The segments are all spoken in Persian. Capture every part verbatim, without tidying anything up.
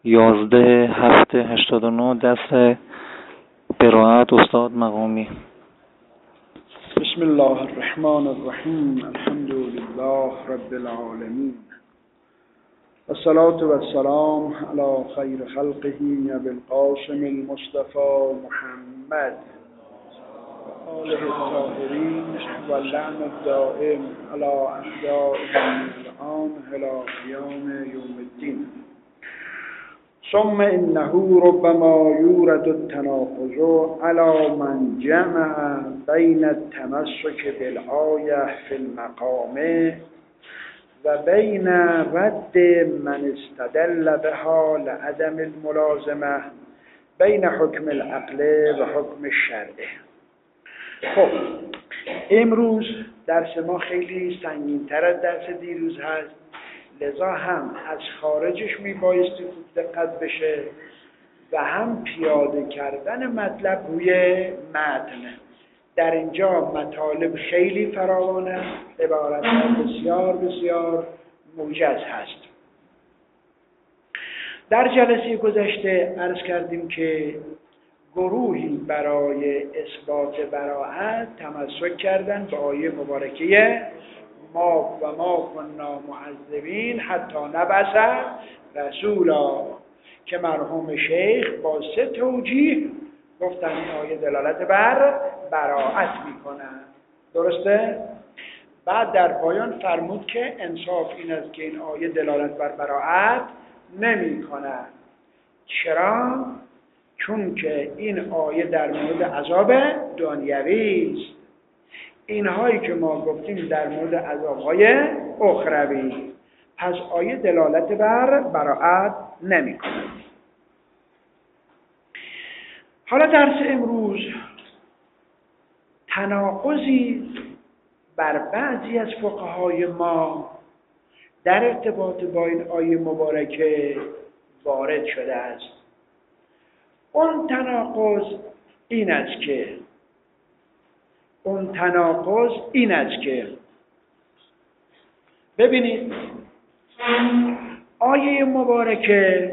یازده هفته هشتاد و نه دست براءت استاد مقامی. بسم الله الرحمن الرحیم. الحمد لله رب العالمین و الصلاة و السلام علی خیر خلقه ابی القاسم المصطفى محمد و آله الطاهرین و اللعن الدائم علی اعدائهم الان الی قیام یوم الدین. ثم انه ربما یورد التناقض على من جمع بین التمسک بالآیه فی المقام و بین رد من استدل بها لعدم الملازمه بین حکم العقل و حکم الشرع. خب امروز درس ما خیلی سنگین‌تر از درس دیروز هست، لذا هم از خارجش میبایستی خوب دقت بشه و هم پیاده کردن مطلب روی متن. در اینجا مطالب خیلی فراوان است، عبارت‌ها بسیار بسیار موجز هست. در جلسه گذشته عرض کردیم که گروهی برای اثبات براءت تمسک کردند به آیه مبارکه ما و ما کنا معذبین حتی نبعث رسولا که مرحوم شیخ با سه توجیه گفتن این آیه دلالت بر براءت میکنن. درسته؟ بعد در پایان فرمود که انصاف این است که این آیه دلالت بر براءت نمیکنه. چرا؟ چون که این آیه در مورد عذاب دنیوی است، اینهایی که ما گفتیم در مورد عذاب‌های اخروی. پس آیه دلالت بر براءت نمی‌کند. حالا درس امروز تناقضی بر بعضی از فقهای ما در ارتباط با این آیه مبارکه وارد شده است. اون تناقض این است که اون تناقض این است که ببینید آیه مبارکه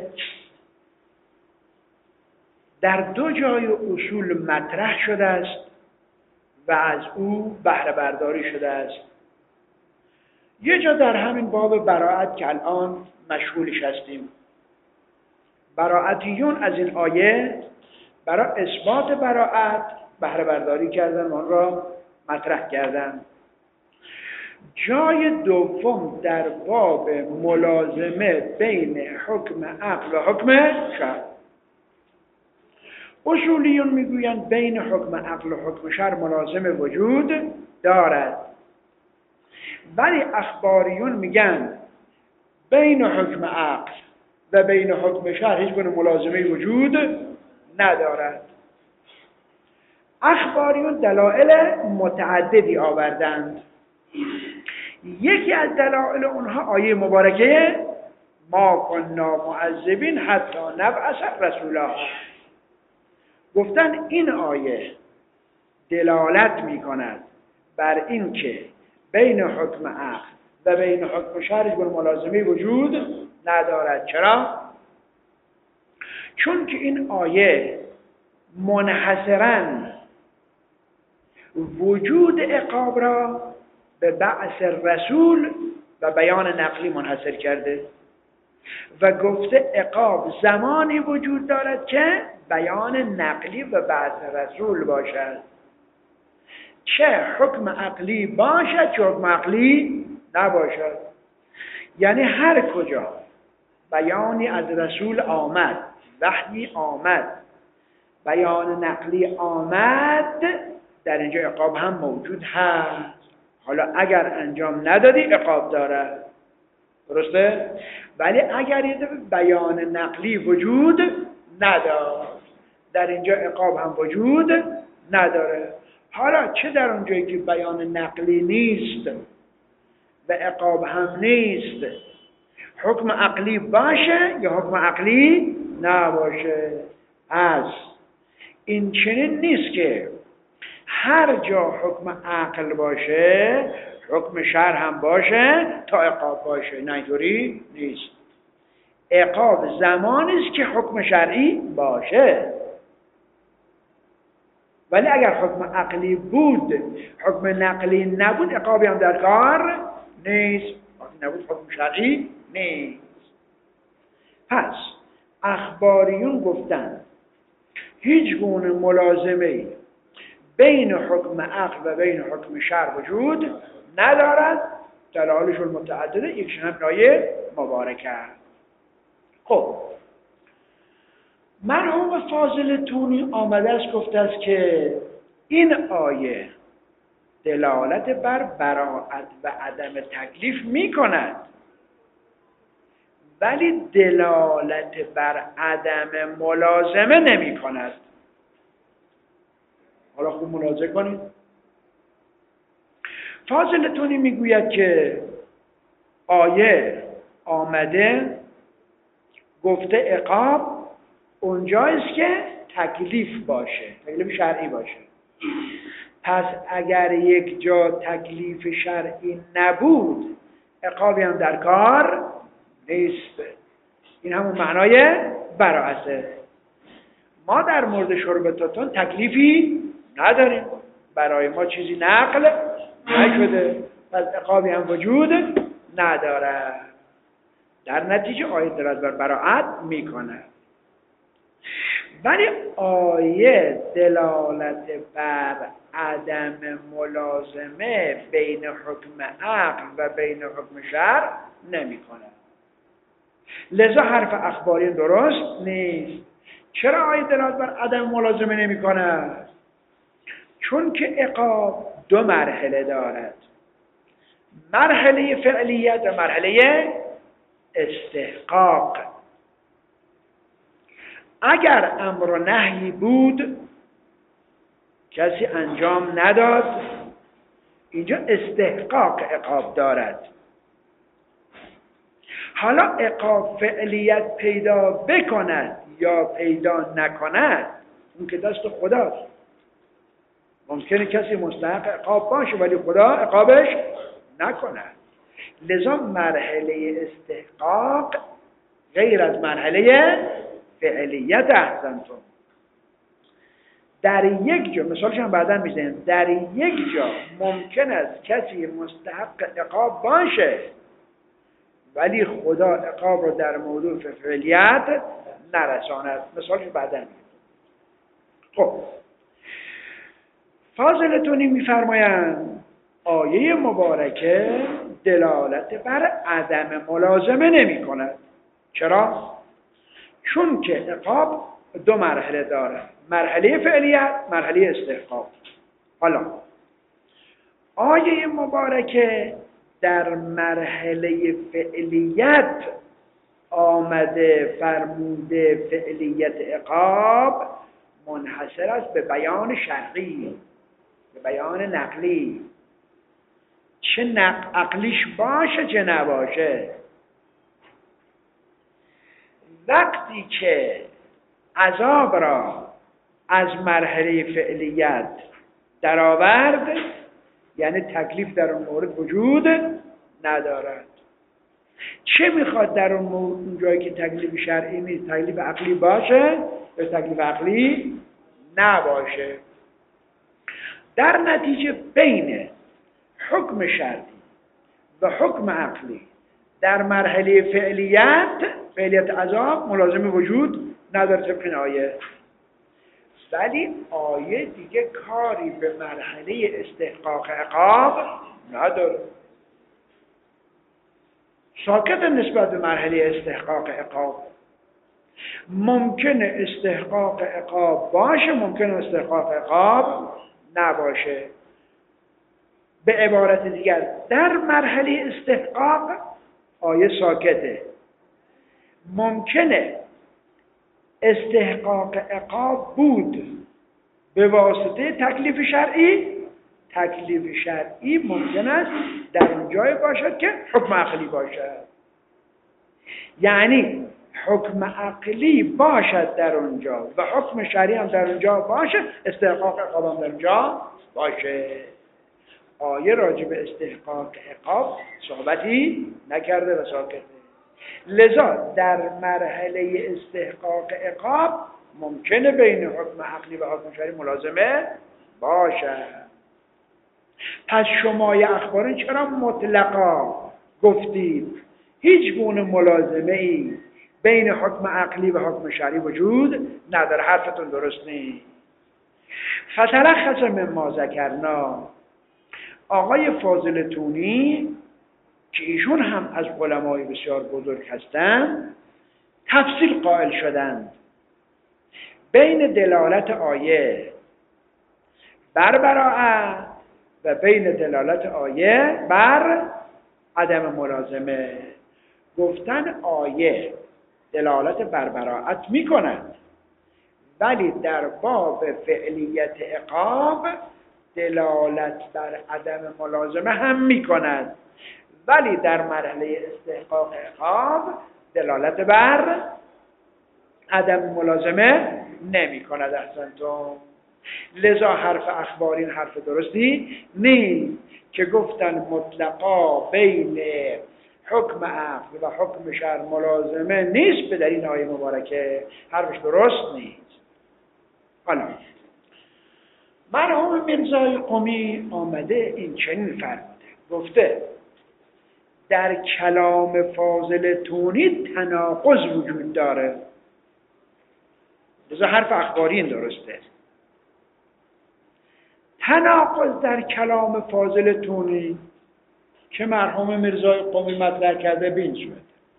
در دو جای اصول مطرح شده است و از او بهره برداری شده است. یه جا در همین باب براءت که الان مشغولش هستیم، براءتیون از این آیه برای اثبات براءت بهره برداری کردن و آن را مطرح کردن. جای دوم در باب ملازمه بین حکم عقل و حکم شرع. اصولیون میگویند بین حکم عقل و حکم شرع ملازمه وجود دارد، ولی اخباریون میگن بین حکم عقل و بین حکم شرع هیچ گونه ملازمه وجود ندارد. اخباریون دلائل متعددی آوردند. یکی از دلائل اونها آیه مبارکه ما کنا معذبین حتی نبعث رسولا. گفتن این آیه دلالت می کند بر این که بین حکم عقل و بین حکم شرع ملازمه وجود ندارد. چرا؟ چون که این آیه منحصراً وجود عقاب را به بعث رسول و بیان نقلی منحصر کرده و گفته عقاب زمانی وجود دارد که بیان نقلی و بعث رسول باشد، چه حکم عقلی باشد چه حکم عقلی نباشد. یعنی هر کجا بیانی از رسول آمد، وحی آمد، بیان نقلی آمد، در اینجا عقاب هم موجود هست. حالا اگر انجام ندادی عقاب داره، درسته؟ ولی اگر یه بیان نقلی وجود نداره، در اینجا عقاب هم وجود نداره. حالا چه در اونجایی که بیان نقلی نیست و عقاب هم نیست، حکم عقلی باشه یا حکم عقلی نباشه. از این چنین نیست که هر جا حکم عقل باشه حکم شرع هم باشه تا عقاب باشه. نه اینطوری نیست. عقاب زمانی است که حکم شرعی باشه. ولی اگر حکم عقلی بود، حکم نقلی نبود، عقابی هم در کار نیست. وقتی نبود حکم شرعی نیست. پس اخباریون گفتن هیچ گونه ملازمه بین حکم عقل و بین حکم شرع وجود ندارد. دلایلشون متعدده، یکیش هم آیه مبارکه. خب مرحوم فاضل تونی آمده است گفته است که این آیه دلالت بر براءت و عدم تکلیف می کند، ولی دلالت بر عدم ملازمه نمی کند. حالا خوب ملاحظه کنید. فاضل تونی می گوید که آیه آمده گفته عقاب اونجایست که تکلیف باشه، تکلیف شرعی باشه. پس اگر یک جا تکلیف شرعی نبود، عقابی هم در کار نیست. این همون معنای براءته. ما در مورد شرب توتون تکلیفی نداریم، برای ما چیزی نقل نشده، پس عقابی هم وجود نداره. در نتیجه آیه دلالت بر براءت میکنه. ولی آیه دلالت بر عدم ملازمه بین حکم عقل و بین حکم شرع نمیکنه. لذا حرف اخباری درست نیست. چرا آیه دلالت بر عدم ملازمه نمیکنه؟ چون که عقاب دو مرحله دارد، مرحله فعلیت و مرحله استحقاق. اگر امر و نهی بود کسی انجام نداد، اینجا استحقاق عقاب دارد. حالا عقاب فعلیت پیدا بکند یا پیدا نکند، اون که دست خداست. ممکنه کسی مستحق عقاب باشه ولی خدا عقابش نکند. لذا مرحله استحقاق غیر از مرحله فعلیت احسنتون. در یک جا، مثالش هم بعدا میزنیم، در یک جا ممکن است کسی مستحق عقاب باشه ولی خدا عقاب رو در موضوع فعلیت نرساند. مثالش بعدا میزنیم. خب فاضل تونی میفرمایند آیه مبارکه دلالت بر عدم ملازمه نمی کند. چرا؟ چون که عقاب دو مرحله داره، مرحله فعلیت، مرحله استحقاق. حالا آیه مبارکه در مرحله فعلیت آمده فرموده فعلیت عقاب منحصر است به بیان شرعی، به بیان نقلی، چه نق عقلیش باشه چه نباشه. وقتی که عذاب را از مرحله فعلیت درآورد، یعنی تکلیف در اون مورد وجود ندارد. چه میخواد در اون مورد، اون جایی که تکلیف شرعی نیست، تکلیف عقلی باشه یا تکلیف عقلی نباشه. در نتیجه بین حکم شرعی و حکم عقلی در مرحله فعلیت، فعلیت عذاب، ملازمه وجود نداره طبق این آیه. ولی آیه دیگه کاری به مرحله استحقاق عقاب نداره، ساکت نسبت به مرحله استحقاق عقاب. ممکنه استحقاق عقاب باشه، ممکنه استحقاق عقاب نباشه. به عبارت دیگر در مرحله استحقاق آیه ساکته. ممکنه استحقاق عقاب بود به واسطه تکلیف شرعی، تکلیف شرعی ممکن است در اون جای باشد که حکم عقلی باشد. یعنی حکم عقلی باشد در اونجا و حکم شرعی هم در اونجا باشه، استحقاق عقاب هم در اونجا باشه. آیه راجع به استحقاق عقاب صحبتی نکرده و ساکته. لذا در مرحله استحقاق عقاب ممکنه بین حکم عقلی و حکم شرعی ملازمه باشد. پس شمای اخبارین چرا مطلقا گفتید هیچ گونه ملازمه ای بین حکم عقلی و حکم شرعی وجود نداره؟ حرفتون درست نیست. فتلخص مما ذکرنا، آقای فاضل تونی که ایشون هم از علمای بسیار بزرگ هستند تفصیل قائل شدند بین دلالت آیه بر براءت و بین دلالت آیه بر عدم ملازمه. گفتن آیه دلالت بر براءت می کند ولی در باب فعلیت عقاب دلالت بر عدم ملازمه هم می کند، ولی در مرحله استحقاق عقاب دلالت بر عدم ملازمه نمی کند. احسنتم. لذا حرف اخبارین حرف درستی نیست که گفتن مطلقا بین حکم عقل و حکم شرع ملازمه نیست به در این آیه مبارکه. حرفش درست نیست. حالا مرحوم میرزای قمی آمده این چنین فرموده، گفته در کلام فاضل تونی تناقض وجود داره. لذا حرف اخبارین درسته. تناقض در کلام فاضل تونی که مرحوم میرزای قمی مطرح کرده بین شد.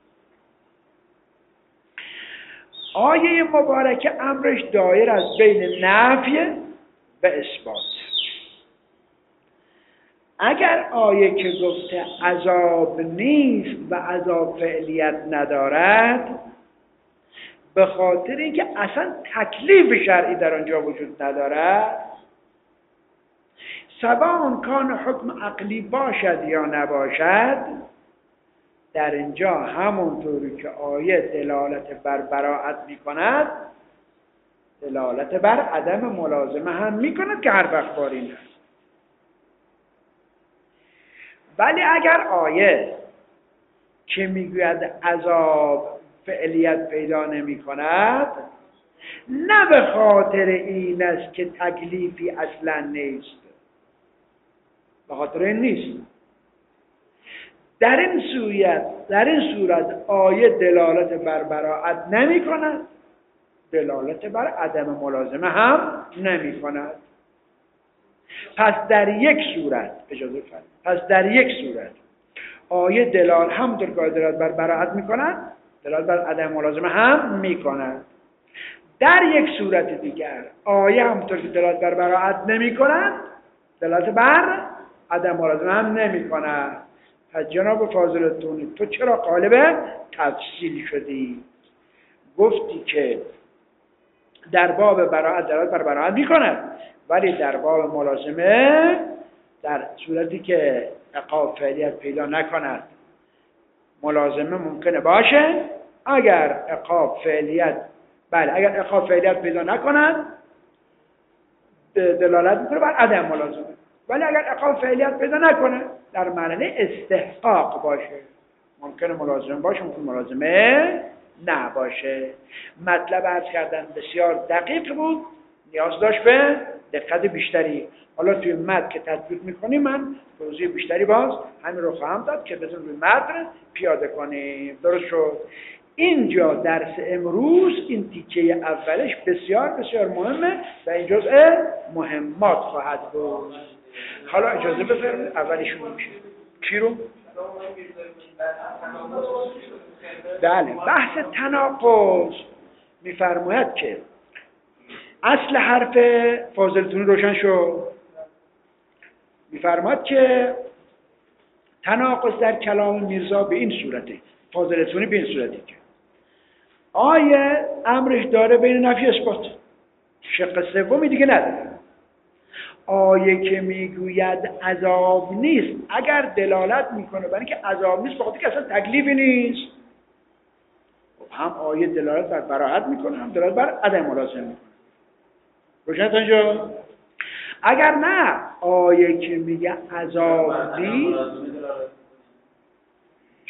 آیه مبارکه امرش دایر از بین نفی و اثبات. اگر آیه که گفته عذاب نیست و عذاب فعلیت ندارد به خاطر اینکه اصلا تکلیف شرعی در آنجا وجود ندارد، سواء کان حکم عقلی باشد یا نباشد، در اینجا همونطوری که آیه دلالت بر براءت می کند دلالت بر عدم ملازمه هم می کند که حرف اخباری است. ولی اگر آیه که میگوید عذاب فعلیت پیدا نمی کند، نه به خاطر این است که تکلیفی اصلا نیست، به خاطر این نیست. در این صورت در این صورت آیه دلالت بر براءت نمی کند، دلالت بر عدم ملازمه هم نمی کند. پس در یک صورت اجازه فرمایید پس در یک صورت آیه دلالت هم دلالت بر براءت می کند، دلالت بر عدم ملازمه هم می کند. در یک صورت دیگر آیه همونطور که دلالت بر براءت نمی کند، دلالت بر عدم ملازمه هم نمی کند. پس جناب فاضل تونی تو چرا قالب تفصیل شدی؟ گفتی که در باب براءت دلالت بر براءت می کند، ولی در باب ملازمه در صورتی که عقاب فعلیت پیدا نکند ملازمه ممکنه باشه. اگر عقاب فعلیت بله اگر عقاب فعلیت پیدا نکند دلالت میکنه بر عدم ملازمه، ولی اگر عقاب فعلیت پیدا نکنه در معنی استحقاق باشه ممکنه ملازمه باشه، ممکنه ملازمه نباشه. مطلب عرض کردن بسیار دقیق بود، نیاز داشت به دقت بیشتری. حالا توی متن که تطبیق میکنیم من توضیح بیشتری باز همین رو خواهم داد که بتون روی متن پیاده کنیم. درست شد؟ اینجا درس امروز این تیکه اولش بسیار بسیار مهمه و این جزء مهمات خواهد بود. حالا اجازه بفرمایید اولیشون میشه چی رو؟ بله بحث تناقض میفرماید که اصل حرف فاضل تونی روشن شد. میفرماید که تناقض در کلام میرزا به این صورته، فاضل تونی به این صورته که آیه امرش داره بین نفی اثبات، شق سومی دیگه نداره. آیه که میگوید عذاب نیست اگر دلالت میکنه برای اینکه عذاب نیست بخاطر که اصلا تکلیفی نیست، هم آیه دلالت بر براءت میکنه هم دلالت بر عدم ملازمه میکنه. روشن تا اینجا؟ اگر نه آیه که میگه عذاب نیست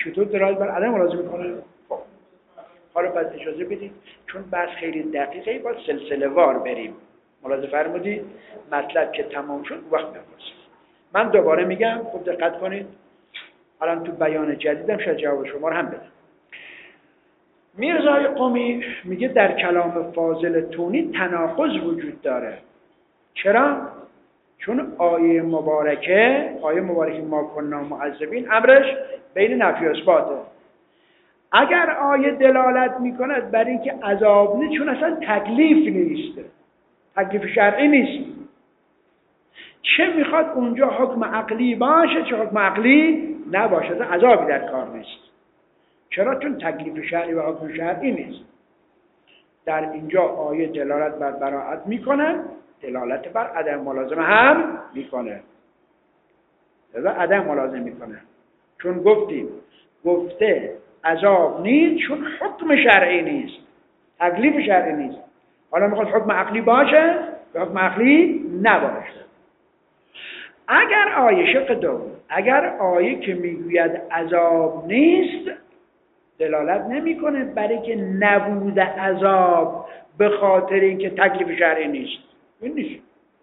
چطور دلالت بر عدم ملازمه میکنه؟ خب حالا باید اجازه بدید چون بحث خیلی دقیقه باید سلسله وار بریم. ملاحظه فرمودید مطلب که تمام شد وقت بپرسید. من دوباره میگم خوب دقت کنید. الان تو بیان جدیدم شاید جواب شما رو هم بدم. میرزای قمی میگه در کلام فاضل تونی تناقض وجود داره. چرا؟ چون آیه مبارکه آیه مبارکه ما کننا معذبین امرش بین نفی و اثباته. اگر آیه دلالت میکند بر اینکه عذاب نیست چون اصلا تکلیف نیست، تکلیف شرعی نیست، چه میخواد اونجا حکم عقلی باشه چه حکم عقلی نباشه، عذابی در کار نیست. چرا؟ چون تکلیف شرعی و حکم شرعی نیست. در اینجا آیه دلالت بر براءت میکنه، دلالت بر عدم ملازمه هم میکنه. لذا عدم ملازمه میکنه. چون گفتیم گفته عذاب نیست چون حکم شرعی نیست، تکلیف شرعی نیست. حالا میخواد حکم عقلی باشه یا حکم عقلی نباشه. اگر آیه شق دوم، اگر آیه که میگوید عذاب نیست دلالت نمیکنه برای که نبود عذاب به خاطر اینکه تکلیف شرعی نیست، این نیست.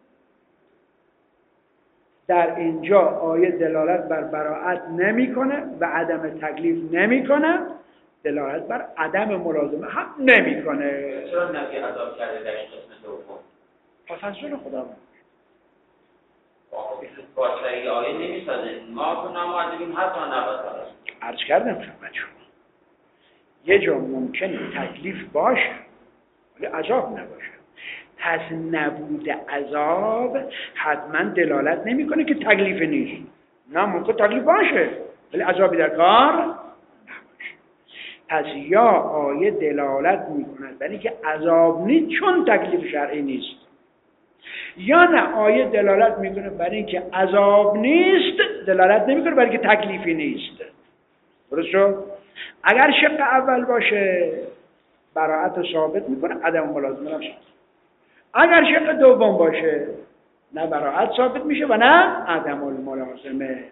در اینجا آیه دلالت بر براءت نمیکنه و عدم تکلیف نمیکنه، دلالت بر عدم ملازمه هم نمیکنه. چرا نفی عذاب کرده در قسمت دوم؟ تفضل خدا باشه آیه نمیسازه ما کننا معذبین حتی نباشه. عرض کردم خدمت شما یه جا ممکنه تکلیف باشه ولی عذاب نباشه. پس نبود عذاب حتما دلالت نمیکنه که تکلیف نیست. نه ممکن تکلیف باشه ولی عذابی در کار نباشه. پس یا آیه دلالت میکنه برای که عذاب نیست چون تکلیف شرعی نیست، یا نه آیه دلالت میکنه برای اینکه عذاب نیست دلالت نمیکنه برای اینکه تکلیفی نیست. درست شد؟ اگر شق اول باشه براءت رو ثابت میکنه، عدم ملازمه رو ثابت. اگر شق دوم باشه نه براءت ثابت میشه و نه عدم الملازمه.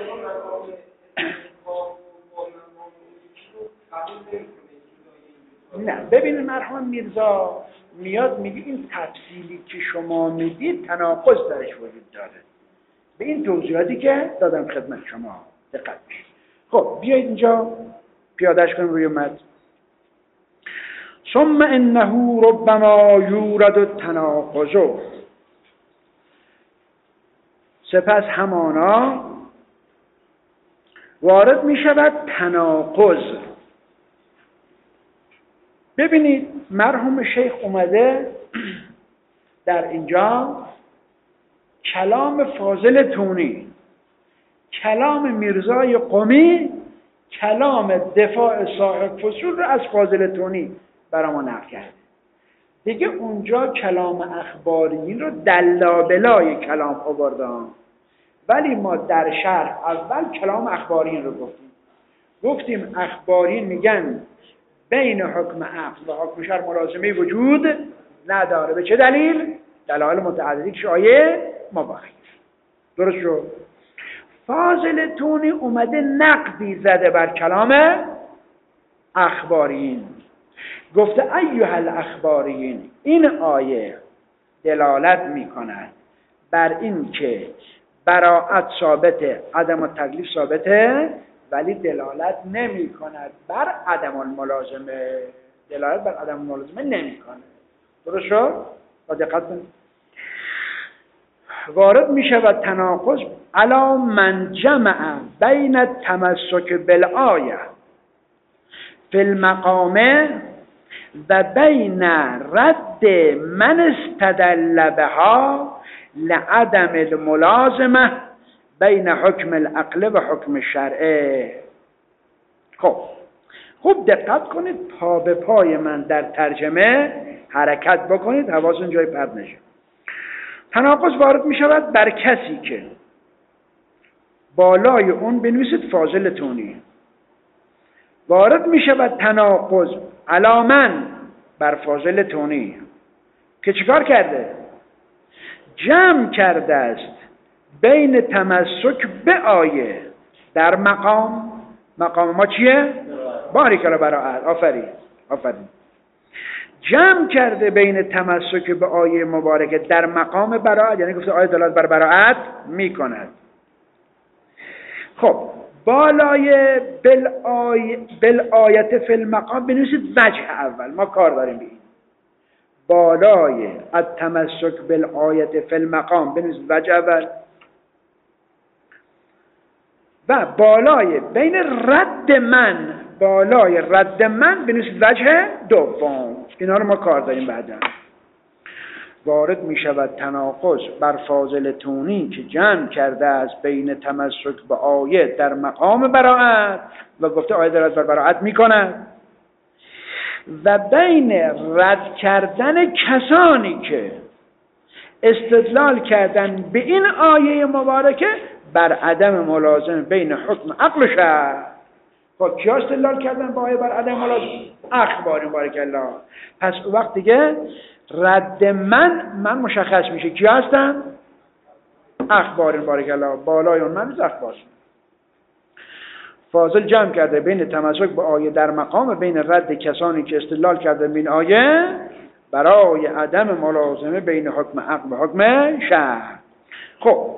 نه ببینید مرحوم میرزا میاد میگه این تفصیلی که شما میدید تناقض درش وجود داره. به این توضیحاتی که دادم خدمت شما دقت کنید. خب بیایید اینجا پیادهش کنیم روی متن. ثم انه ربما یورد التناقض، سپس همانا وارد می شود تناقض. ببینید مرحوم شیخ اومده در اینجا کلام فاضل تونی، کلام میرزای قمی، کلام دفاع صاحب فصول رو از فاضل تونی برای ما نقل کرده. دیگه اونجا کلام اخبارین رو دلابلای کلام آوردن، ولی ما در شرح اول کلام اخبارین رو گفتیم. گفتیم اخبارین میگن بین حکم عقل و حکم شرع ملازمه وجود نداره. به چه دلیل؟ دلایل متعددی که آیه مبارک. درست شد؟ فاضل تونی اومده نقدی زده بر کلام اخبارین، گفته ایها الاخبارین این آیه دلالت میکند بر این که براءت ثابته، عدم تکلیف ثابته، ولی دلالت نمی کند بر عدم الملازمه. دلالت بر عدم الملازمه نمی کنه. درست شد؟ با دقت کنید. وارد می شود تناقض علی من جمع بین التمسک بالآیه فی المقام و بین رد من استدل بها لعدم الملازمه بین حکم العقل و حکم شرعه. خب خوب دقت کنید، پا به پای من در ترجمه حرکت بکنید، حواستون جای پرت نشه. تناقض وارد می شود بر کسی که بالای اون بنویسید فاضل تونی. وارد می شود تناقض علامن بر فاضل تونی که چیکار کرده؟ جمع کرده است بین تمسک به آیه در مقام مقام ما چیه؟ باریکلا براءت. آفرین آفرین. جمع کرده بین تمسک به آیه مبارکه در مقام براءت، یعنی گفته آیه دلالت بر براءت میکند. خب بالای بالآیه بالآیت فی المقام بنویسید وجه اول، ما کار داریم به این. بالای التمسک بالآیت فی المقام بنویسید وجه اول، و بالای بین رد من، بالای رد من بنویسید وجه دوم. اینا رو ما کار داریم بعدا. وارد می شود تناقض بر فاضل تونی که جمع کرده است بین تمسک به آیه در مقام براءت و گفته آیه دلالت بر براءت می کند، و بین رد کردن کسانی که استدلال کردن به این آیه مبارکه بر عدم ملازمه بین حکم عقل و شرع. خب کیا استدلال کردن با آیه بر عدم ملازمه؟ اخبار بارک الله. پس وقت دیگه رد من من مشخص میشه کیا هستن؟ اخبار بارک الله. بالای اون من از اخبار. فاضل جمع کرده بین تمسک به آیه در مقام بین رد کسانی که استدلال کردن به این آیه برای عدم ملازمه بین حکم عقل و حکم شرع. خب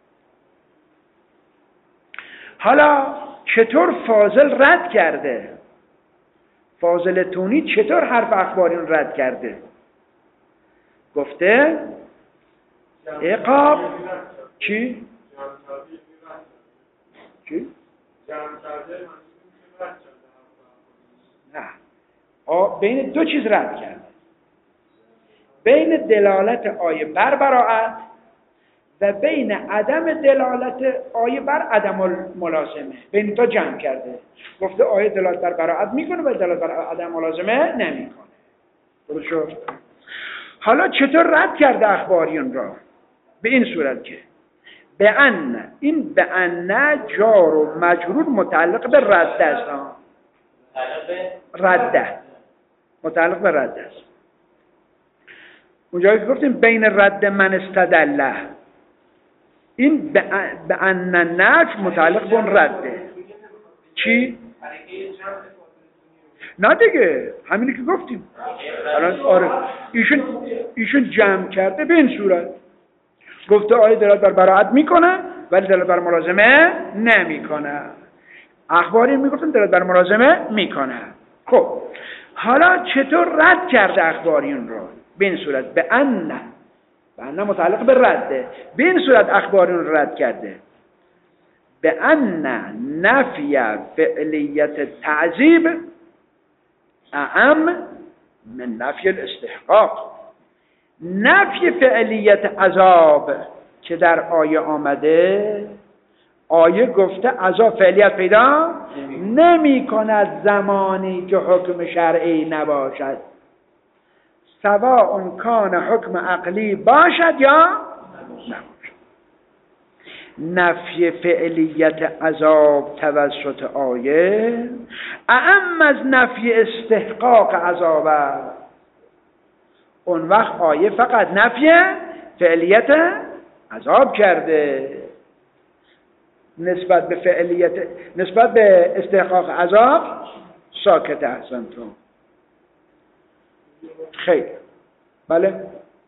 حالا چطور فاضل رد کرده؟ فاضل تونی چطور حرف اخباریون رد کرده؟ گفته عقاب چی؟ چی؟ نه آ بین دو چیز رد کرده، بین دلالت آیه بر براءت و بین عدم دلالت آیه بر عدم ملازمه. بین تا جمع کرده، گفته آیه دلالت بر براءت میکنه و دلالت بر عدم ملازمه نمیکنه. درست شد؟ حالا چطور رد کرده اخباریون را؟ به این صورت که به ان، این به ان جار و مجرور متعلق به رد است. رده متعلق به رد است. اونجایی که گفتیم بین رد من استدله، این به ان نفی متعلق به اون رده. چی؟ نه دیگه همینی که گفتیم الان. آره ایشون ایشون جمع کرده به این صورت، گفته آیه دلالت بر براءت میکنه ولی دلالت بر ملازمه نمیکنه. اخباری میگفتن دلالت بر ملازمه میکنه. خب حالا چطور رد کرده اخباریون رو؟ به این صورت به ان، به ان متعلق به رده، به این صورت اخباریون رو رد کرده به ان نفی فعلیت تعذیب اعم من نفی الاستحقاق. نفی فعلیت عذاب که در آیه آمده، آیه گفته عذاب فعلیت پیدا نمی کند زمانی که حکم شرعی نباشد، سواء کان حکم عقلی باشد یا نباشد. نفی فعلیت عذاب توسط آیه اعم از نفی استحقاق عذاب است. اون وقت آیه فقط نفی فعلیت عذاب کرده، نسبت به فعلیت، نسبت به استحقاق عذاب ساکت. احسنتون. خیر بله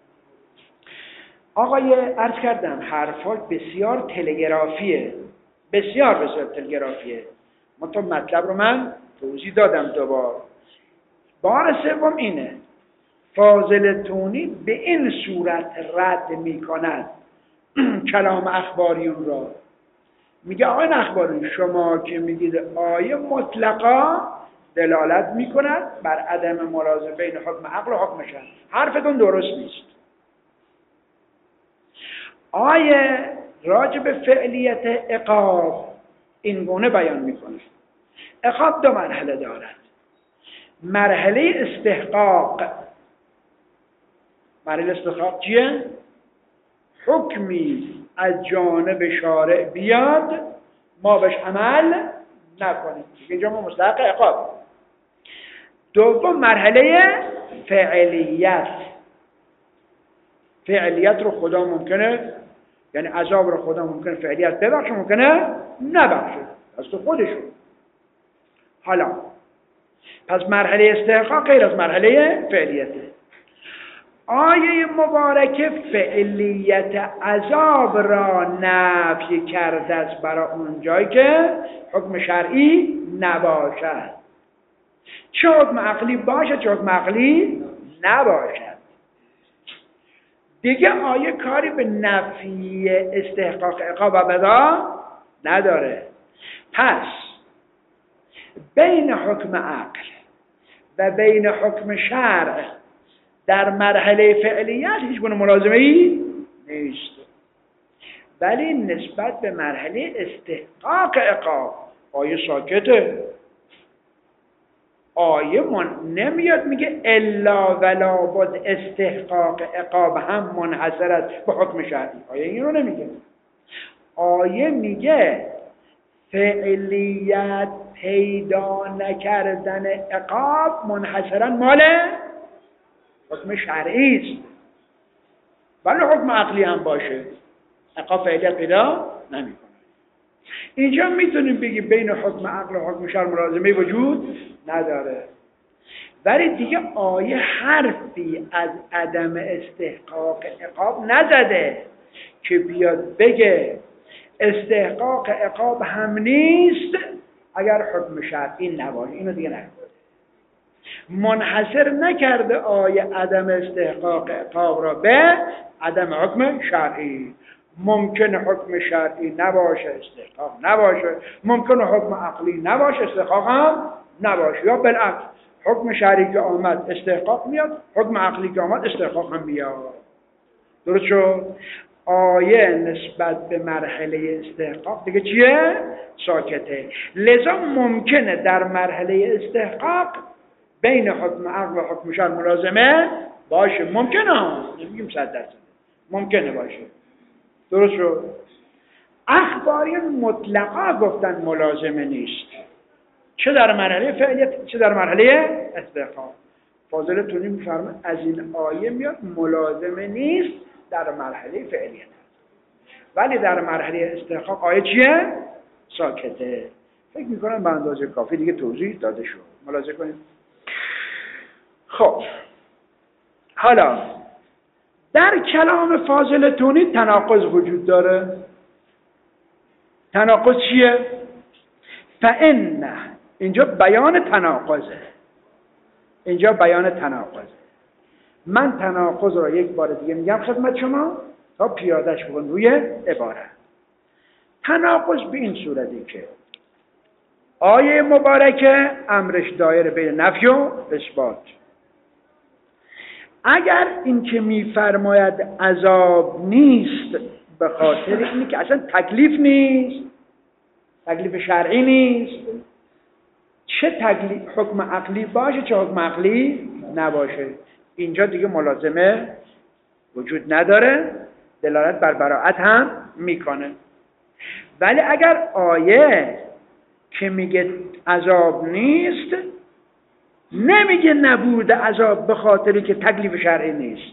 آقای عرض کردم حرفات بسیار تلگرافیه، بسیار بسیار تلگرافیه. منتها مطلب رو من توضیح دادم دوبار. بار سوم اینه، فاضل تونی به این صورت رد می کند کلام اخباریون را. میگه آقای اخباریون شما که میگید آیه مطلقا دلالت می کند بر عدم ملازمه بین حکم عقل و حکم شرع، حرفتون درست نیست. آیه راجع به فعلیت عقاب این گونه بیان میکنه. عقاب دو مرحله دارد. مرحله استحقاق. مرحله استحقاق چیه؟ حکمی از جانب شارع بیاد ما بهش عمل نکنیم، اینجا ما مستحق عقاب. دوم مرحله فعلیت. فعلیت رو خدا ممکنه، یعنی عذاب رو خدا ممکنه فعلیت ببخشه، ممکنه نبخشه، از تو خودشون. حالا پس مرحله استحقاق غیر از مرحله فعلیته. آیه مبارکه فعلیت عذاب را نفی کرده است برای اون جایی که حکم شرعی نباشد. چه حکم عقلی باشد چه حکم عقلی نباشد. دیگه آیه کاری به نفی استحقاق عقاب ابدا نداره. پس بین حکم عقل و بین حکم شرع در مرحله فعلیت هیچ گونه ملازمه‌ای نیست، ولی نسبت به مرحله استحقاق عقاب آیه ساکته. آیه من نمیاد میگه الا ولا بد استحقاق عقاب هم منحصر است به حکم شرعی. آیه این رو نمیگه. آیه میگه فعلیت پیدا نکردن عقاب منحصرا مال حکم شرعی است، ولی حکم عقلی هم باشه عقاب فعلیت پیدا نمیکنه. اینجا میتونیم بگیم بین حکم عقل و حکم شرع ملازمه وجود نداره، ولی دیگه آیه حرفی از عدم استحقاق عقاب نزده که بیاد بگه استحقاق عقاب هم نیست اگر حکم شرعی نباشه. اینو دیگه نگفته. منحصر نکرده آیه عدم استحقاق عقاب را به عدم حکم شرعی. ممکن حکم شرعی نباشه استحقاق نباشه، ممکن حکم عقلی نباشه استحقاق هم نباشه، یا بالعکس حکم شرعی که آمد استحقاق میاد، حکم عقلی که آمد استحقاق هم میاد. درست شد؟ آیه نسبت به مرحله استحقاق دیگه چیه؟ ساکته. لذا ممکنه در مرحله استحقاق بین حکم عقل و حکم شرع ملازمه باشه. ممکنه، نمیگیم صد درصد، ممکنه باشه. درست شد؟ اخباریان مطلقا گفتن ملازمه نیست، چه در مرحله فعلیت چه در مرحله استحقاق. فاضل تونی میفرمه از این آیه میاد ملازمه نیست در مرحله فعلیت، ولی در مرحله استحقاق آیه چیه؟ ساکته. فکر میکنم به اندازه کافی دیگه توضیح داده شد. ملاحظه کنید. خب حالا در کلام فاضل تونی تناقض وجود داره. تناقض چیه؟ فإن، اینجا بیان تناقضه. اینجا بیان تناقضه. من تناقض را یک بار دیگه میگم خدمت شما تا پیادهش بکن روی عبارت. تناقض به این صورتی که آیه مبارکه امرش دایر بین نفی و اثبات. اگر این که میفرماید عذاب نیست به خاطر اینی که اصلا تکلیف نیست، تکلیف شرعی نیست، چه تکلیف حکم عقلی باشه چه حکم عقلی نباشه، اینجا دیگه ملازمه وجود نداره، دلالت بر براءت هم میکنه. ولی اگر آیه که میگه عذاب نیست نمیگه نبوده عذاب به خاطری که تکلیف شرعی نیست،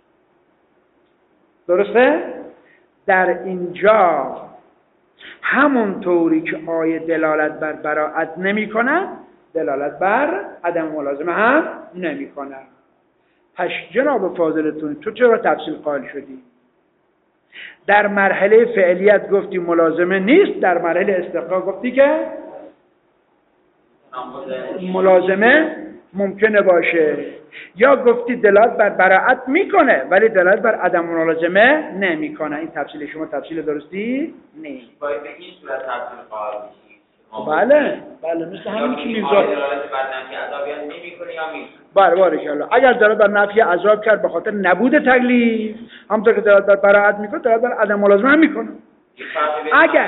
درسته؟ در اینجا همون طوری که آیه دلالت بر براءت نمی کنه دلالت بر عدم ملازمه هم نمی کنه. پس جناب فاضلتون تو چرا تفصیل قائل شدی؟ در مرحله فعلیت گفتی ملازمه نیست، در مرحله استحقاق گفتی که ملازمه ممکنه باشه، یا گفتی دلالت بر براءت میکنه ولی دلالت بر عدم ملازمه نمیکنه. این تفصیل شما تفصیل درستی نیست. باید به این صورت تفصیل قائل بشی. بله بله مثل همین که میذاره دلالت بر نفی عذاب یا نمیکنه یا میکنه. بله بارک الله. اگر دلالت بر نفی عذاب کرد به خاطر نبود تکلیف، همونطور که دلالت بر براءت میکنه دلالت بر عدم ملازمه هم میکنه. اگر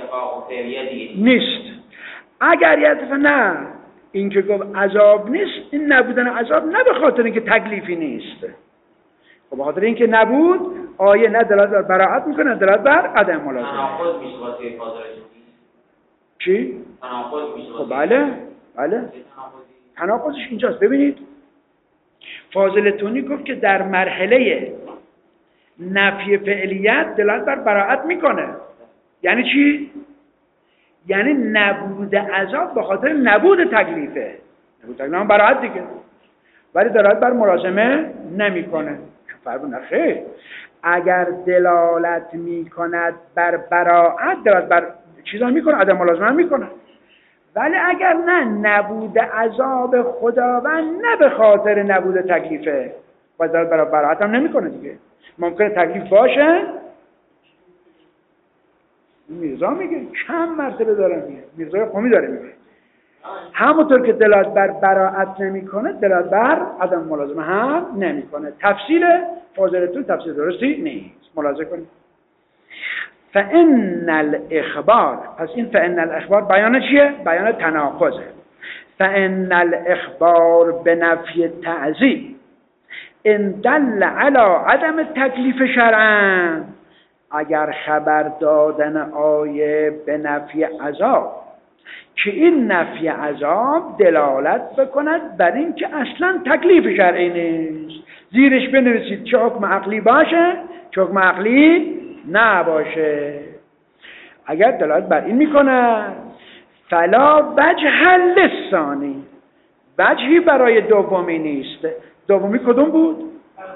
نیست، اگر یه دفعه نه این که گفت عذاب نیست، این نبودن عذاب نه به خاطر اینکه تکلیفی نیست، خب به خاطر اینکه نبود آیه نه دلالت بر براءت میکنه نه دلالت بر عدم ملازمه. تناقض میشه واسه فاضل چی؟ تناقض میشه. خب بله بله تناقضش اینجاست. ببینید فاضل تونی گفت که در مرحله نفی فعلیت دلالت بر براءت میکنه. یعنی چی؟ یعنی نبود عذاب به خاطر نبود تکلیفه. نبود تکلیف هم براعت دیگه، ولی دلالت بر ملازمه نمیکنه. فرق نخیر. اگر دلالت میکند بر براعت، دلالت بر چیزا میکنه، عدم ملازمه میکنه. ولی اگر نه، نبود عذاب خداوند نه به خاطر نبود تکلیفه، و دلالت بر براعت هم نمیکنه دیگه. ممکنه تکلیف باشه. میرزا میگه چند مرتبه داره میگه، میرزای قمی داره میگه همونطور که دلالت بر براعت نمیکنه، دلالت بر عدم ملازمه هم نمیکنه. تفصیل فاضلتون تفصیل درستی نیست، ملاحظه کنید. فان الاخبار، پس این فان الاخبار بیان چیه؟ بیان تناقضه. فان الاخبار به نفی تعذیب ان دل علی عدم تکلیف شرعا، اگر خبر دادن آیه به نفی عذاب که این نفی عذاب دلالت بکند بر این که اصلا تکلیف شرعی نیست، زیرش بنویسید چه حکم عقلی باشه چه حکم عقلی نباشه. اگر دلالت بر این میکنه فلا وجه للثانی، وجهی برای دومی نیست. دومی کدوم بود؟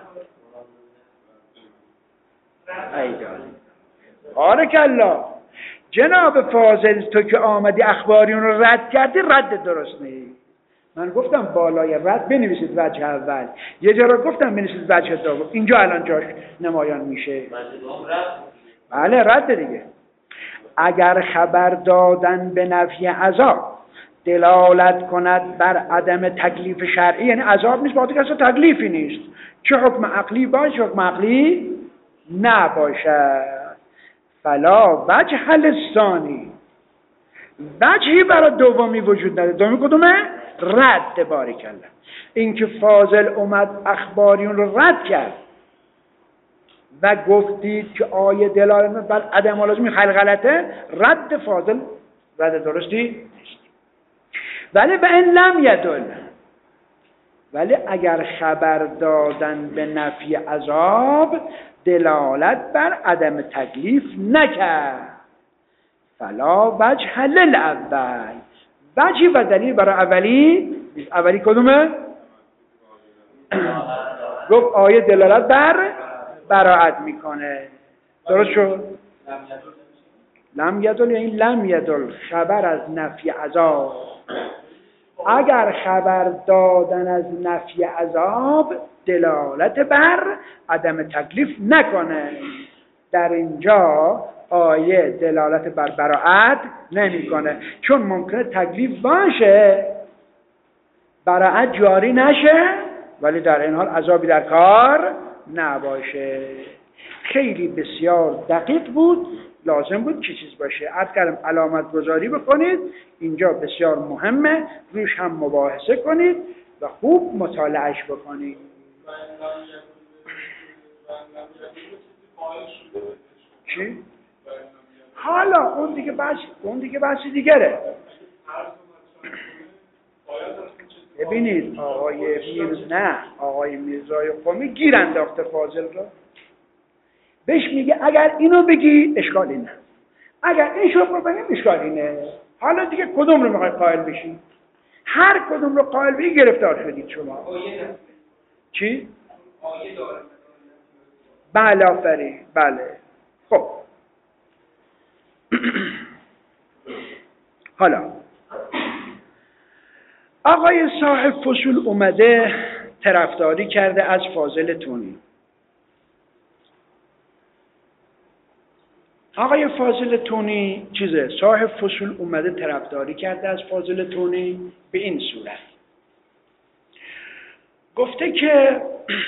ایداری. بارک الله. جناب فاضل تو که آمدی اخباریون رو رد کردی، رد درست نیست. من گفتم بالای رد بنویسید وجه اول، یه جا رو گفتم بنویسید وجه دوم، اینجا الان جاش نمایان میشه. بله رد دیگه. اگر خبر دادن به نفی عذاب دلالت کند بر عدم تکلیف شرعی، یعنی عذاب نیست، باید که تکلیفی نیست، چه حکم عقلی باشه چه حکم عقلی نباشه، فلا وجه للثانی، وجهی برای دومی وجود نداره. دومی کدومه؟ رد. بارک الله. این که فاضل اومد اخباریون رو رد کرد و گفتید که آیه دلالت بر عدم ملازمه خیلی غلطه، رد فاضل رد درستی نیست. ولی به این لم یدل، ولی اگر خبر دادن به نفی عذاب دلالت بر عدم تکلیف نکرد، فلا وجه للاول، وجهی و دلیل برای اولی. اولی کدومه؟ گفت آیه دلالت بر براعت میکنه. درست شد؟ لم یدل یعنی لم یدل، خبر از نفی عذاب. اگر خبر دادن از نفی عذاب دلالت بر عدم تکلیف نکنه، در اینجا آیه دلالت بر براعت نمیکنه، چون ممکنه تکلیف باشه براعت جاری نشه ولی در این حال عذابی در کار نباشه. خیلی بسیار دقیق بود، لازم بود چه چیز باشه. عرض کردم علامت گذاری بکنید، اینجا بسیار مهمه، روش هم مباحثه کنید و خوب مطالعهش بکنید. چی؟ حالا اون دیگه بحث اون دیگه بحث دیگره. ببینید آقای میرز نه آقای میرزای قمی گیر انداخته فاضل را، بهش میگه اگر اینو بگی اشکالی نه، اگر این شو بگیم اشکالی نه. حالا دیگه کدوم رو میخوای قائل بشی؟ هر کدوم رو قائل بشی گرفتار شدید شما. چی؟ آیه داره. بله آفرین. بله. خب حالا آقای صاحب فصول اومده طرفداری کرده از فاضل تونی. آقای فاضل تونی چیزه، صاحب فصول اومده طرفداری کرده از فاضل تونی به این صورت گفته که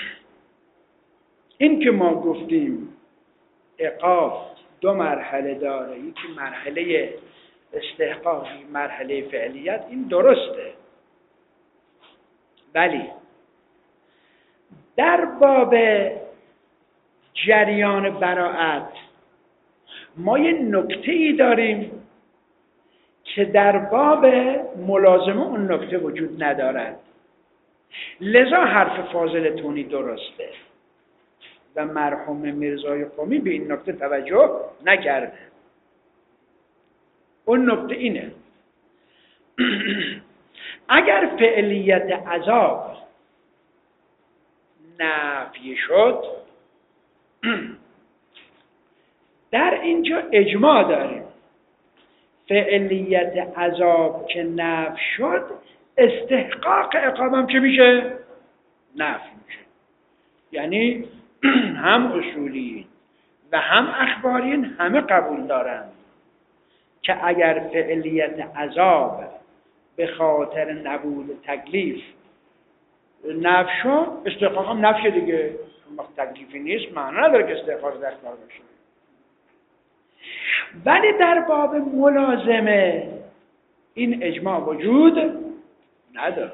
این که ما گفتیم عقاب دو مرحله داره، یکی مرحله استحقاق، مرحله فعلیت، این درسته، ولی در باب جریان براعت ما یه نکته‌ای داریم که در باب ملازمه اون نکته وجود ندارد، لذا حرف فاضل تونی درسته و مرحوم میرزای قمی به این نکته توجه نکرده. اون نکته اینه اگر فعلیت عذاب نفی شد، در اینجا اجماع داریم فعلیت عذاب که نفی شد، استحقاق عقاب هم چه میشه؟ نفی میشه. یعنی هم اصولیین و هم اخبارین همه قبول دارند که اگر فعلیت عذاب به خاطر نبود تکلیف نفی شد، استحقاق هم نفی دیگه. وقت تکلیفی نیست معنی نداره که استحقاق در کار باشه. ولی در باب ملازمه این اجماع وجود نداره.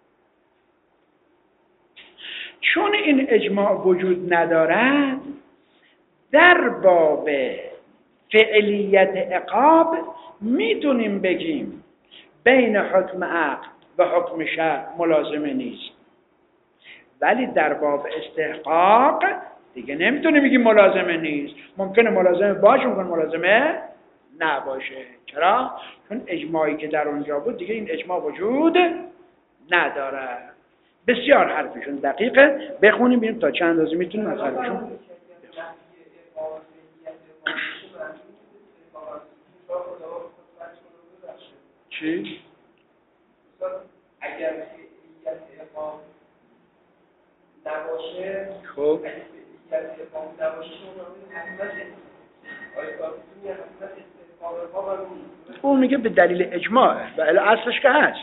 چون این اجماع وجود ندارد، در باب فعلیت عقاب میتونیم بگیم بین حکم عقل و حکم شرع ملازمه نیست، ولی در باب استحقاق دیگه نمیتونیم بگیم ملازمه نیست. ممکنه ملازمه باشه، ممکنه ملازمه نباشه. چرا؟ چون اجماعی که در اونجا بود دیگه این اجماع وجود نداره. بسیار حرفشون دقیقه. بخونیم ببینیم تا چند اندازه میتونیم از حرفشون. چی؟ اگر فعلیت اقام نباشه، خب فعلیت اقام نباشه اون میگه به دلیل اجماع و الی اصلش که هست.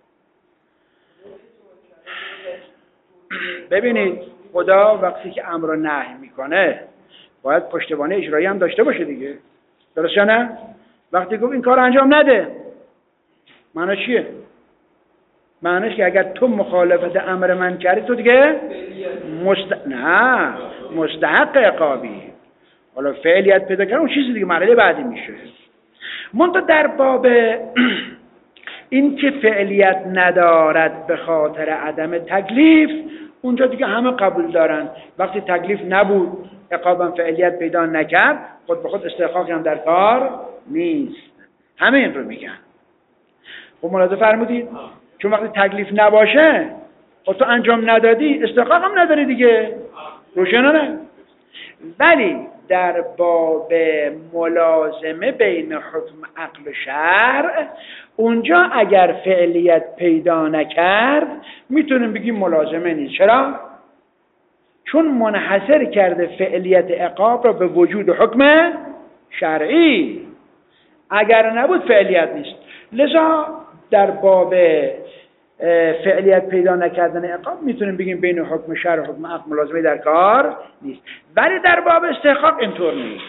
ببینید خدا وقتی که امر و نهی میکنه باید پشتوانه اجرایی هم داشته باشه دیگه، درست یا نه؟ وقتی گفت این کار انجام نده، معنی چیه؟ معنیش که اگر تو مخالفت امر من کردی تو دیگه مست... نه مستحق عقابی. حالا فعلیت پیدا کردن اون چیزی دیگه مرحله بعدی میشه. منتها در باب این که فعلیت ندارد به خاطر عدم تکلیف، اونجا دیگه همه قبول دارن وقتی تکلیف نبود عقابم فعلیت پیدا نکرد، خود به خود استحقاقی هم در کار نیست. همه این رو میگن. خب ملاحظه فرمودید؟ چون وقتی تکلیف نباشه خب تو انجام ندادی استحقاق هم نداری دیگه. روشنه نه؟ ولی در باب ملازمه بین حکم عقل و شرع، اونجا اگر فعلیت پیدا نکرد میتونیم بگیم ملازمه نیست. چرا؟ چون منحصر کرده فعلیت عقاب را به وجود حکم شرعی. اگر نبود فعلیت نیست. لذا در باب فعلیت پیدا نکردن عقاب میتونیم بگیم بین حکم شرع و حکم عقل ملازمه در کار نیست. ولی در باب استحقاق اینطور نیست.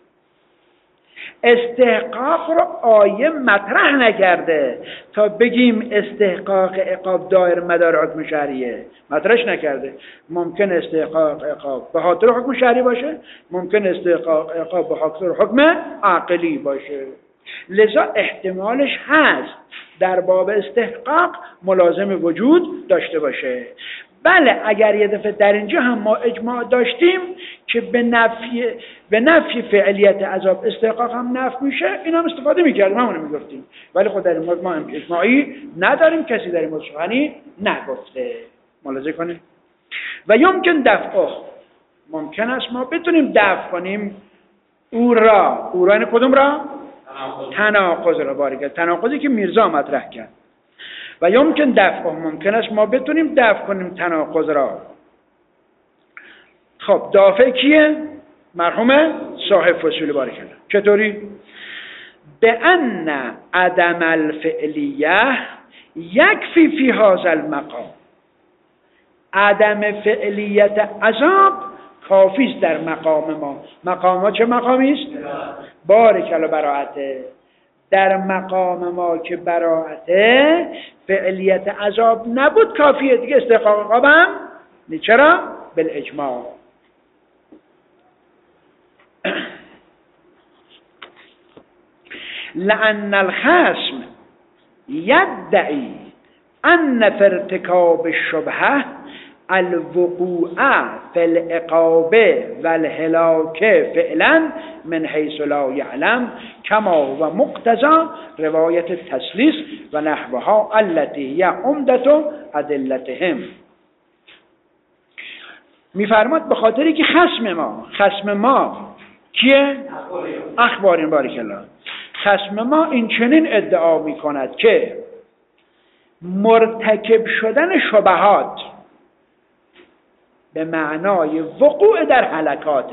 استحقاق رو آیه مطرح نکرده تا بگیم استحقاق عقاب دایر مدار حکم شرعیه، مطرحش نکرده. ممکن استحقاق عقاب به خاطر حکم شرعی باشه، ممکن استحقاق عقاب به خاطر حکم عقلی باشه. لذا احتمالش هست در باب استحقاق ملازم وجود داشته باشه. بله اگر یه دفعه در اینجا هم ما اجماع داشتیم که به نفی به نفی فعلیت عذاب استحقاق هم نفی میشه، این هم استفاده میکردیم، همونه میگفتیم. ولی خود در این مورد ما اجماعی نداریم، کسی در این مورد سخنی نگفته. ملاحظه کنید. و یمکن دفعه، ممکن است ما بتونیم دفع کنیم او را. او را این کدوم را؟ تناقض را. باریکه تناقضی که میرزا مطرح کرد. و یمکن دفع، ممکن است ما بتونیم دفع کنیم تناقض را. خب دافع کیه؟ مرحوم صاحب فصول باریکه. چطوری؟ به ان عدم الفعلیه یکفی فی هذا المقام. عدم فعلیت عذاب کافی است در مقام ما. مقام ما چه مقامی است؟ بارکالله براءته. در مقام ما که براءته فعلیت عذاب نبود کافیه دیگه، استحقاق عقاب هم نه. چرا؟ بالاجماع. لأن الخصم يدعي أن في ارتكاب الشبهة الوقوع في العقاب والهلاك فعلا من حيث لا يعلم، کما و مقتضا روایت تسلیس و نحوها التي یا عمدت ادلتهم. میفرماد به خاطری که خصم ما خصم ما کیه؟ اخبارین بارک الله. خصم ما این چنین ادعا میکند که مرتکب شدن شبهات به معنای وقوع در هلکات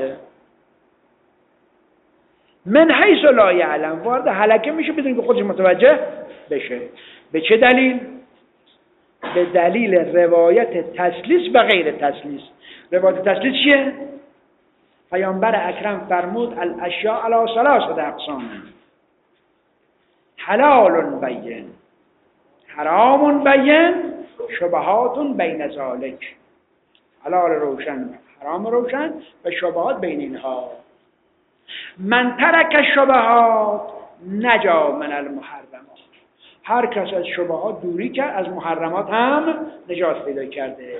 من حیث لا یعلم، وارد هلکه میشه بدون که خودش متوجه بشه. به چه دلیل؟ به دلیل روایت تسلیس و غیر تسلیس. روایت تسلیس چیه؟ پیامبر اکرم فرمود الاشیاء علی ثلاثه اقسام، حلال بین، حرام بین، شبهات بین ذالک. حلال روشن، حرام روشن و شبهات بین اینها. من ترک شبهات نجا من المحرمات. هر کس از شبهات دوری کرد از محرمات هم نجات پیدا کرده.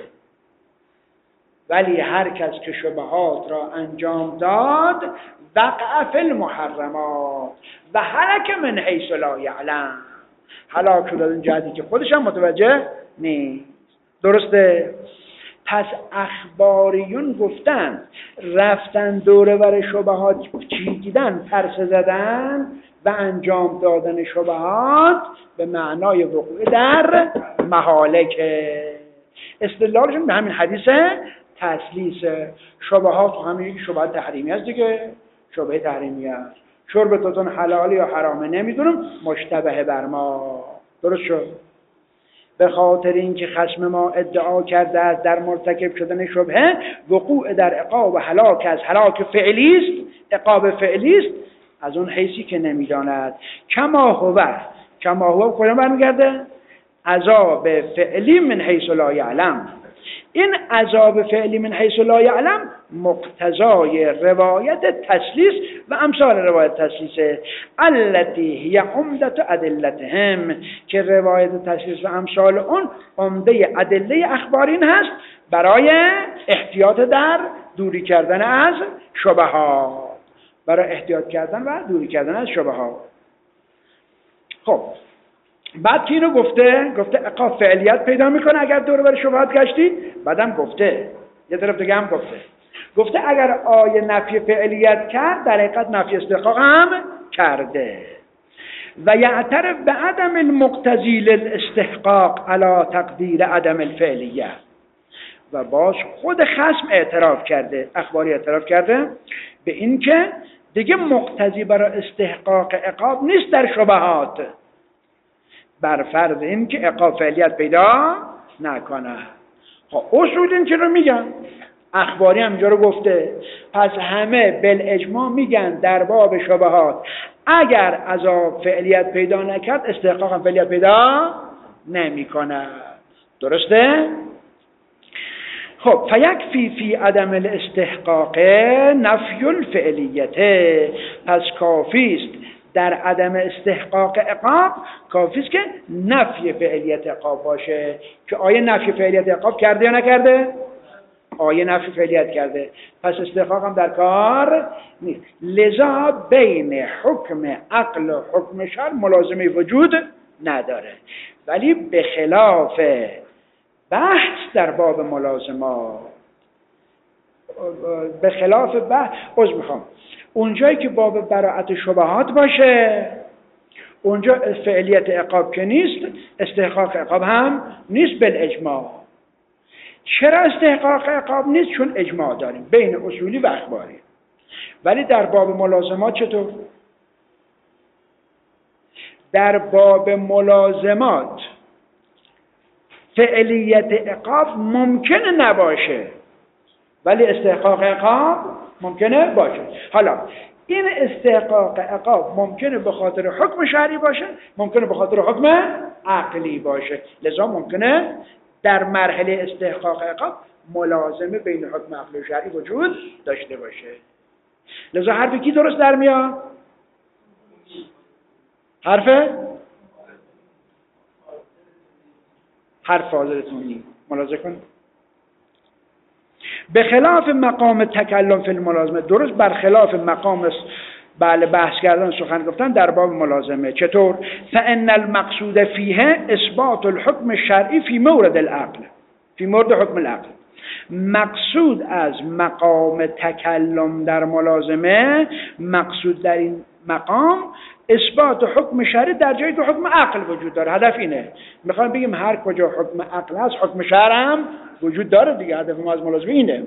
ولی هر کس که شبهات را انجام داد وقع فی المحرمات و هلک من حیث لا یعلم، هلاک شد از این جهتی که خودش هم متوجه نیست. درسته؟ پس اخباریون گفتن رفتن دوره بر شبهات چیدن، پرسه زدن و انجام دادن شبهات به معنای وقوع در مهالک. استدلالشون به همین حدیث تسلیس. شبهات همین شبهات تحریمی هست دیگه، شبهه تحریمی هست. شربتتون حلال یا حرامه نمیدونم، مشتبه بر ما. درست شد؟ به خاطر اینکه خصم ما ادعا کرده است در مرتکب شدن شبهه وقوع در عقاب و هلاک از هلاک فعلی است، عقاب فعلی است، از اون حیثی که نمیداند. کما هو، کما هو کجا برمیگرده؟ عذاب فعلی من حیث لا یعلم. این عذاب فعلی من حیث لا یعلم مقتضای روایت تسلیس و امثال روایت تسلیسه التي هی عمدت ادلتهم، که روایت تسلیس و امثال اون عمده ادله اخبارین هست برای احتیاط در دوری کردن از شبهات، برای احتیاط کردن و دوری کردن از شبهات. خب بعد که اینو گفته گفته عقاب فعلیت پیدا میکنه اگر دور بر شبهات گشتی. بعدم گفته یه طرف دیگه هم گفته گفته اگر آیه نفی فعلیت کرد در حقیقت نفی استحقاق هم کرده. و یعترف به عدم المقتضی للاستحقاق علی تقدیر عدم الفعلیه. و باز خود خصم اعتراف کرده، اخباری اعتراف کرده به این که دیگه مقتضی برای استحقاق عقاب نیست در شبهات، بر فرض این که عقاب فعلیت پیدا نکنه. خب اصول این چه رو میگن؟ اخباری هم اینجا رو گفته. پس همه بالاجماع میگن در باب شبهات اگر عذاب فعلیت پیدا نکرد استحقاق هم فعلیت پیدا نمیکنه. درسته؟ خب فیکفی فی عدم الاستحقاق نفی الفعلیته. پس کافی است در عدم استحقاق عقاب، کافی است که نفی فعلیت عقاب باشه. که آیه نفی فعلیت عقاب کرده یا نکرده؟ آیه نفی فعلیت کرده، پس استحقاق هم در کار نیست. لذا بین حکم عقل و حکم شرع ملازمه وجود نداره. ولی به خلاف بحث در باب ملازمات، به خلاف بحث عذر میخوام اونجایی که باب براءت شبهات باشه اونجا فعلیت عقاب که نیست، استحقاق عقاب هم نیست بالاجماع. چرا استحقاق عقاب نیست؟ چون اجماع داریم بین اصولی و اخباری. ولی در باب ملازمات چطور؟ در باب ملازمات فعلیت عقاب ممکنه نباشه ولی استحقاق عقاب ممکنه باشه. حالا این استحقاق عقاب ممکنه به خاطر حکم شرعی باشه، ممکنه به خاطر حکم عقلی باشه. لذا ممکنه در مرحله استحقاق عقاب ملازمه بین حکم عقلی و شرعی وجود داشته باشه. لذا حرف کی درست در میاد؟ حرف حرف فاضلتونی ملاحظه کن. به خلاف مقام تکلم فی الملازمه، درست برخلاف مقام بله بحث کردن سخن گفتن در باب ملازمه. چطور؟ فان المقصود فیه اثبات الحکم الشرعی فی مورد العقل، فی مورد حکم العقل. مقصود از مقام تکلم در ملازمه، مقصود در این مقام اثبات حکم شرعی در جایی که حکم عقل وجود داره. هدف اینه، میخوایم بگیم هر کجا حکم عقل هست حکم شرع هم وجود داره دیگه. هدف ما از ملازمه اینه.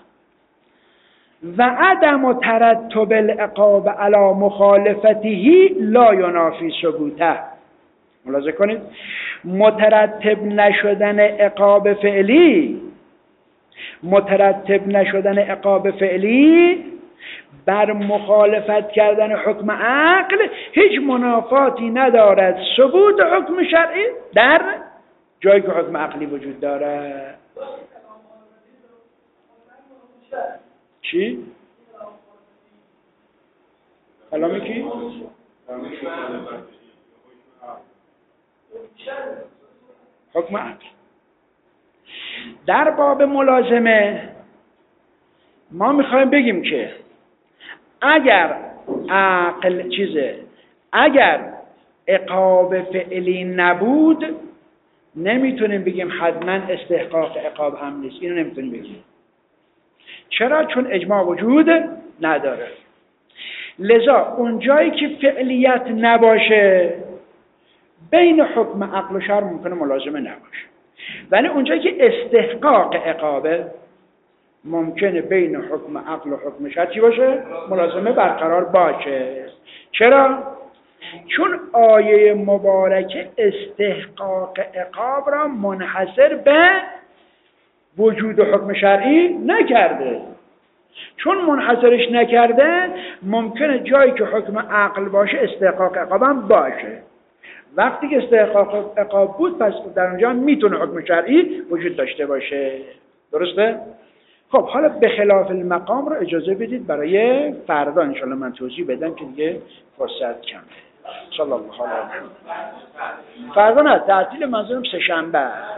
و عدم ترتب العقاب علی مخالفته لا ینافی ثبوته. ملاحظه کنید، مترتب نشدن عقاب فعلی، مترتب نشدن عقاب فعلی بر مخالفت کردن حکم عقل هیچ منافاتی ندارد ثبوت حکم شرعی در جایی که حکم عقلی وجود داره. چی؟ کلامی کی؟ حکم عقل. در باب ملازمه ما میخوایم بگیم که اگر عقل چیزه، اگر عقاب فعلی نبود نمیتونیم بگیم حتما استحقاق عقاب هم نیست. اینو نمیتونیم بگیم. چرا؟ چون اجماع وجود نداره. لذا اون جایی که فعلیت نباشه بین حکم عقل و شرع ممکنه ملازمه نباشه، ولی اون جایی که استحقاق عقابه ممکنه بین حکم عقل و حکم شرع چی باشه؟ ملازمه برقرار باشه. چرا؟ چون آیه مبارکه استحقاق عقاب را منحصر به وجود حکم شرعی نکرده. چون منحصرش نکرده ممکنه جایی که حکم عقل باشه استحقاق عقاب هم باشه. وقتی که استحقاق عقاب بود پس در اونجا میتونه حکم شرعی وجود داشته باشه. درسته؟ خب حالا به خلاف المقام رو اجازه بدید برای فردا انشالله من توضیح بدم که دیگه فرصت کمه. صلی الله علیه و سلم. فردا نه، تعطیل منظورم سه شنبه.